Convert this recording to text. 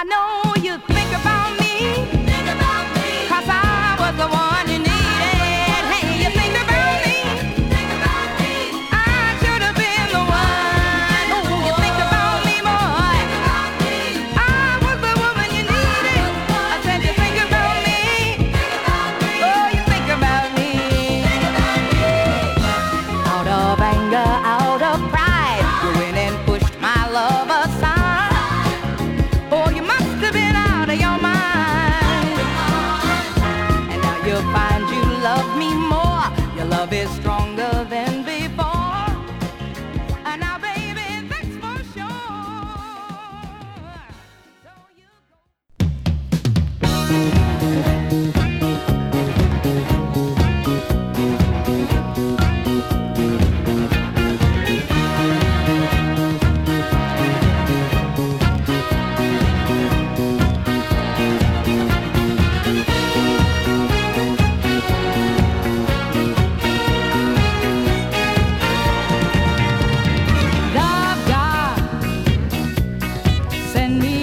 I know you think about me. Think about me. 'Cause I was the one you needed. Hey, you think about me. Think about me. I should have been the one. Oh, you think about me, boy. Think about me. I was the woman you needed. I said you think about me. Think about me. Oh, you think about me. Think about me. Out of anger, out of pride, you went and pushed my love aside. Oh, you must have been out of your mind. And now you find you love me more. Your love is stronger than before. And now, baby, that's for sure. So you love God, send me